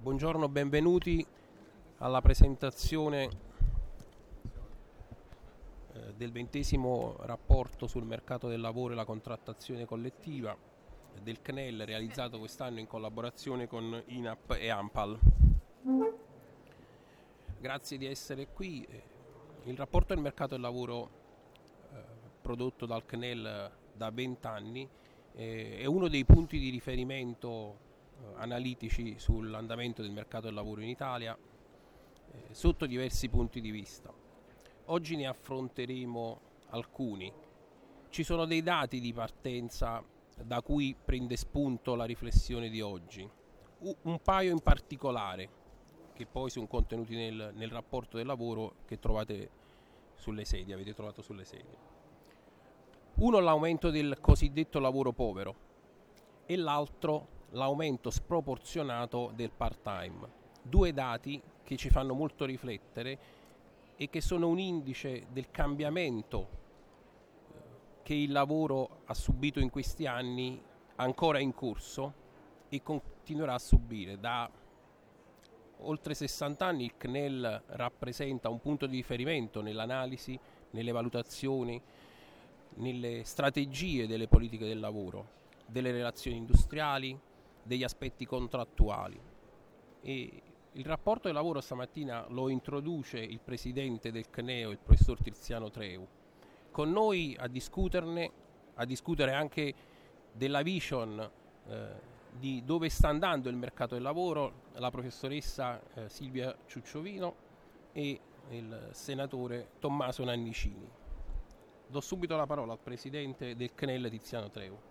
Buongiorno, benvenuti alla presentazione del 20° rapporto sul mercato del lavoro e la contrattazione collettiva del CNEL, realizzato quest'anno in collaborazione con INAP e ANPAL. Grazie di essere qui. Il rapporto del mercato del lavoro prodotto dal CNEL da 20 anni è uno dei punti di riferimento analitici sull'andamento del mercato del lavoro in Italia sotto diversi punti di vista. Oggi ne affronteremo alcuni. Ci sono dei dati di partenza da cui prende spunto la riflessione di oggi. Un paio in particolare, che poi sono contenuti nel rapporto del lavoro che trovate sulle sedie, avete trovato sulle sedie. Uno, l'aumento del cosiddetto lavoro povero, e l'altro l'aumento sproporzionato del part-time. Due dati che ci fanno molto riflettere e che sono un indice del cambiamento che il lavoro ha subito in questi anni, ancora in corso, e continuerà a subire. Da oltre 60 anni il CNEL rappresenta un punto di riferimento nell'analisi, nelle valutazioni, nelle strategie delle politiche del lavoro, delle relazioni industriali, degli aspetti contrattuali. E il rapporto del lavoro stamattina lo introduce il presidente del CNEO, il professor Tiziano Treu. Con noi a discutere anche della vision di dove sta andando il mercato del lavoro, la professoressa Silvia Ciucciovino e il senatore Tommaso Nannicini. Do subito la parola al presidente del CNEL Tiziano Treu.